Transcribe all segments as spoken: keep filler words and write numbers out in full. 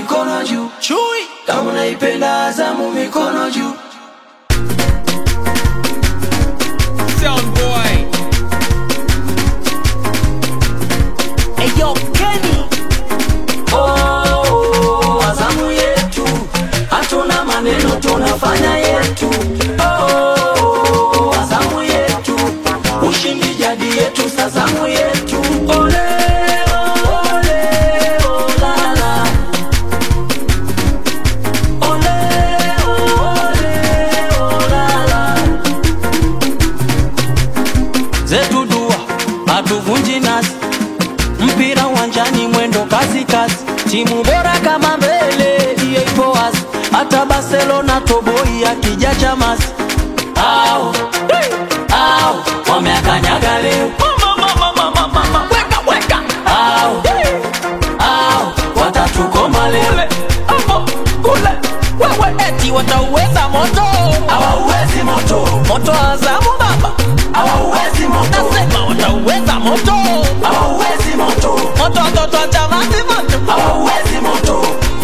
mikono juu. Chui. Kama unaipenda Azamu mikono juu. Sound boy. Hey yo, Kenny. Oh, Azamu yetu, hatuna maneno tunafanya yetu. Oh, Azamu yetu, ushindi jadi yetu, Azamu yetu. Ole, ole, ola la. Ole, ole, ola la. Zetu dua, hatuvunji nasi. Mpira uwanjani mwendo kazi kazi. Timu bora kama mbele iye ipo wazi. Hata Barcelona toboi akija chamasi. Au, hey, au, wameakanyaga leo. Mama mama mama mama. Weka weka. Au, hey, au, watatukoma leo. Hapo kule. Wewe eti watauweza moto. Hawauwezi moto. Moto Azamu baba. Hawauwezi moto. Nasema watauweza moto. Hawauwezi moto. Moto moto chamasi moto. Hawauwezi moto.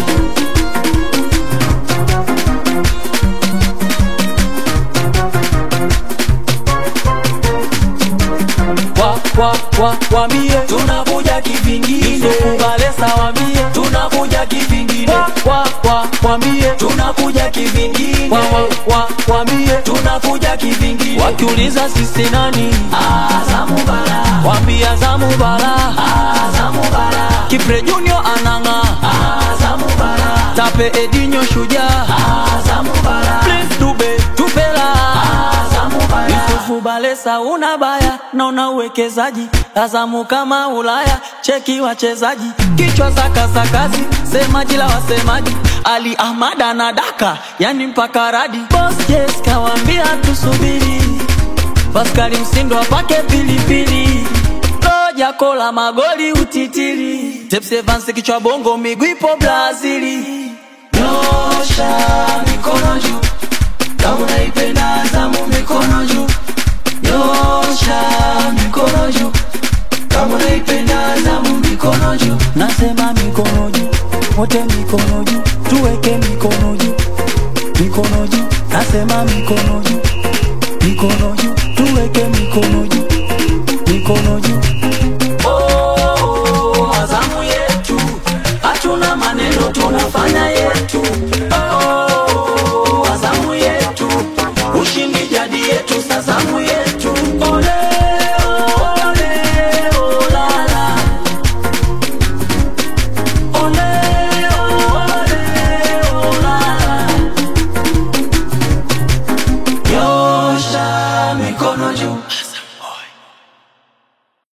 Wa wa wa wambie Tunakuja kivingine. Kubalesa wambie Tunakuja kivingine. Wa wa wa wambie Tunakuja kivingine. Wa wa wa wambie Tunakuja kivingine. Wakiuliza sisi nani? Azamu bara. Wambie Azamu bara. Azamu bara. Kipre Junior ananga. Azamu bara. Tape Edinho shujaa. Azamu bara. Prince Dube tupela. Azamu bara. Yusufu Balesa unabaya na una uwekezaji. Azamu kama Ulaya cheki wachezaji. Kichwa za kasakazi semaji la wasemaji. Ali Ahmad anadaka yani mpaka radi. Boss Jess kawambia tusubiri. Pascal Msindo apake pilipili. Roja kola magoli utitiri. Tepsi Evans kichwa bongo miguu ipo Brazili. Nyosha mikono juu. Kama unaipenda Azamu mikono juu. Nyosha mikono juu. Kama unaipenda Azamu mikono juu. Nasema mikono juu. Wote mikono juu. Tuweke mikono juu. Mikono juu. Nasema mikono juu. Mikono juu. Tuweke mikono juu. Mikono juu. Oh, Azamu yetu, hatuna maneno tunafanya yetu. Oh, Azamu yetu, ushindi jadi yetu, Azamu yetu. Ole, ole, ola la. Ole, ole, ola la. Nyosha mikono juu.